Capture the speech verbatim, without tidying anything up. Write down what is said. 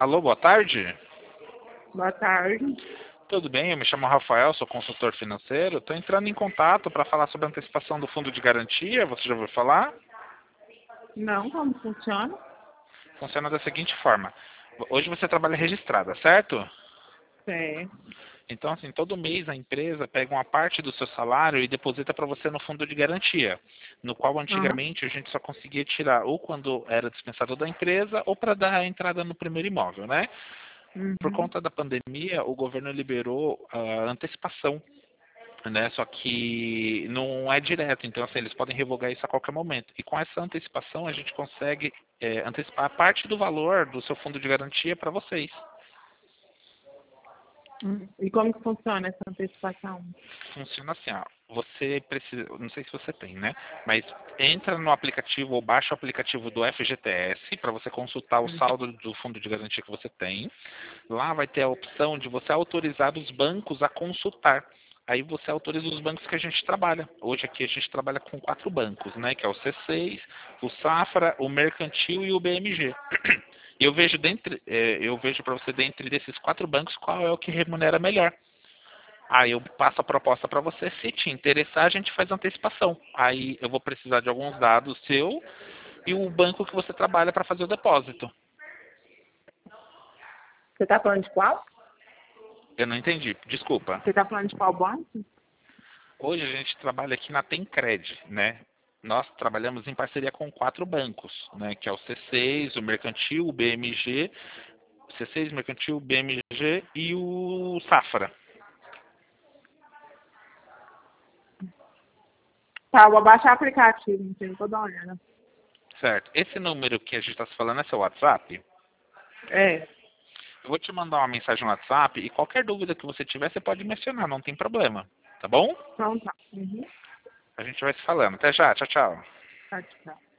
Alô, boa tarde. Boa tarde. Tudo bem? Eu me chamo Rafael, sou consultor financeiro. Estou entrando em contato para falar sobre a antecipação do fundo de garantia. Você já ouviu falar? Não, como funciona? Funciona da seguinte forma. Hoje você trabalha registrada, certo? É. Então, assim, todo mês a empresa pega uma parte do seu salário e deposita para você no fundo de garantia, no qual Aham. antigamente a gente só conseguia tirar ou quando era dispensado da empresa ou para dar a entrada no primeiro imóvel, né? Por Uhum. conta da pandemia, o governo liberou a antecipação, né? Só que não é direto, então assim, eles podem revogar isso a qualquer momento. E com essa antecipação a gente consegue é, antecipar parte do valor do seu fundo de garantia para vocês. Hum. E como que funciona essa antecipação? Funciona assim, ó. Você precisa, não sei se você tem, né? Mas entra no aplicativo ou baixa o aplicativo do F G T S para você consultar o Hum. saldo do fundo de garantia que você tem. Lá vai ter a opção de você autorizar os bancos a consultar. Aí você autoriza os bancos que a gente trabalha. Hoje aqui a gente trabalha com quatro bancos, né? Que é o C seis, o Safra, o Mercantil e o B M G. E eu vejo dentre, eh, eu vejo para você dentre desses quatro bancos qual é o que remunera melhor. Aí eu passo a proposta para você. Se te interessar, a gente faz antecipação. Aí eu vou precisar de alguns dados seu e o banco que você trabalha para fazer o depósito. Você está falando de qual? Eu não entendi. Desculpa. Você está falando de qual banco? Hoje a gente trabalha aqui na Tencred, né? Nós trabalhamos em parceria com quatro bancos, né? Que é o C seis, o Mercantil, o B M G, C seis, Mercantil, B M G e o Safra. Tá, eu vou baixar o aplicativo, então vou dar uma olhada. Certo. Esse número que a gente está se falando é seu WhatsApp? É. Eu vou te mandar uma mensagem no WhatsApp e qualquer dúvida que você tiver, você pode me acionar, não tem problema. Tá bom? Então tá. Uhum. A gente vai se falando. Até já. Tchau, tchau. Tá, tchau.